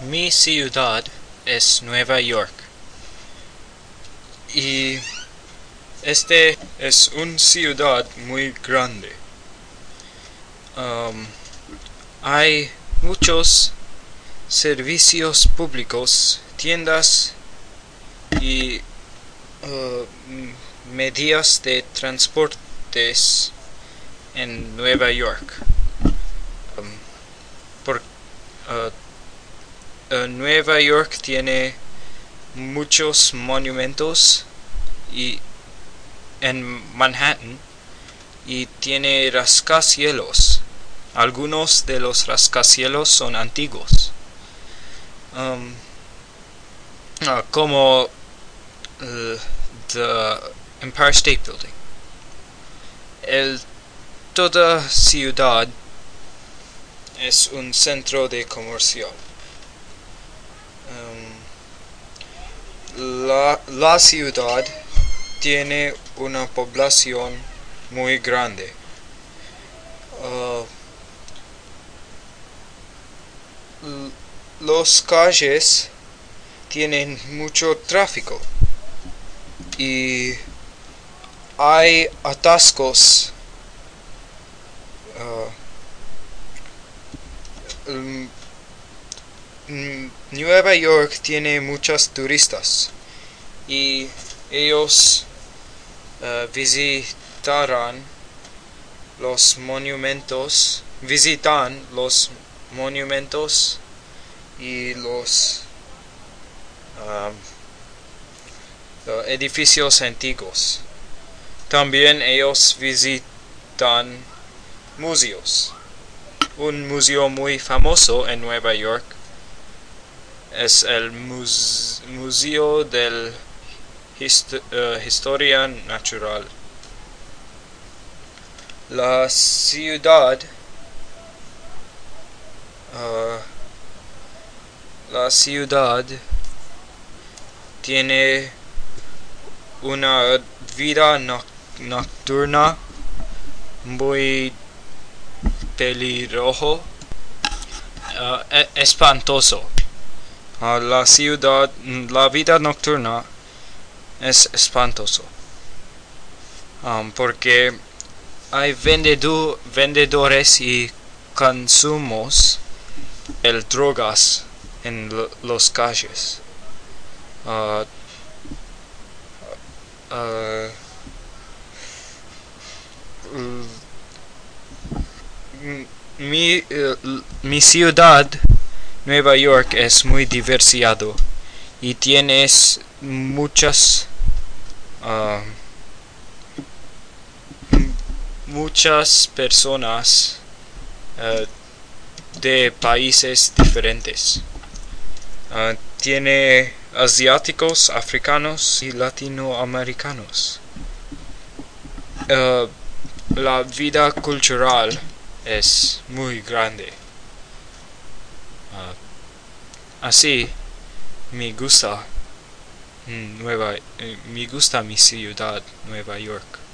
Mi ciudad es Nueva York y este es una ciudad muy grande. Hay muchos servicios públicos, tiendas y medios de transportes en Nueva York. Por, uh, Nueva York tiene muchos monumentos y en Manhattan y tiene rascacielos. Algunos de los rascacielos son antiguos, como the Empire State Building. Toda ciudad es un centro de comercio. La ciudad tiene una población muy grande. Los calles tienen mucho tráfico y hay atascos. Nueva York tiene muchos turistas y ellos visitan los monumentos y los edificios antiguos. También ellos visitan museos. Un museo muy famoso en Nueva York es el Museo de Historia Natural. La ciudad tiene una vida nocturna muy peligroso, espantoso. La vida nocturna es espantoso, porque hay vendedores y consumos de drogas en los calles. Mi ciudad, Nueva York, es muy diversificado y tienes muchas personas de países diferentes. Tiene asiáticos, africanos y latinoamericanos. La vida cultural es muy grande. Así me gusta mi ciudad, Nueva York.